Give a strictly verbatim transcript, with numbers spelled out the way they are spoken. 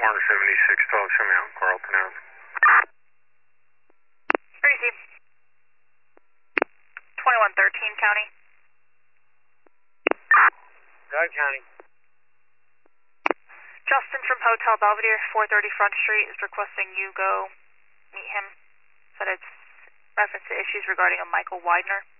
one seventy-six twelve, show me out, Carlton Ave. Greasy. twenty-one thirteen County. Dog County. Justin from Hotel Belvedere, four thirty Front Street, is requesting you go meet him. Said it's reference to issues regarding a Michael Widener.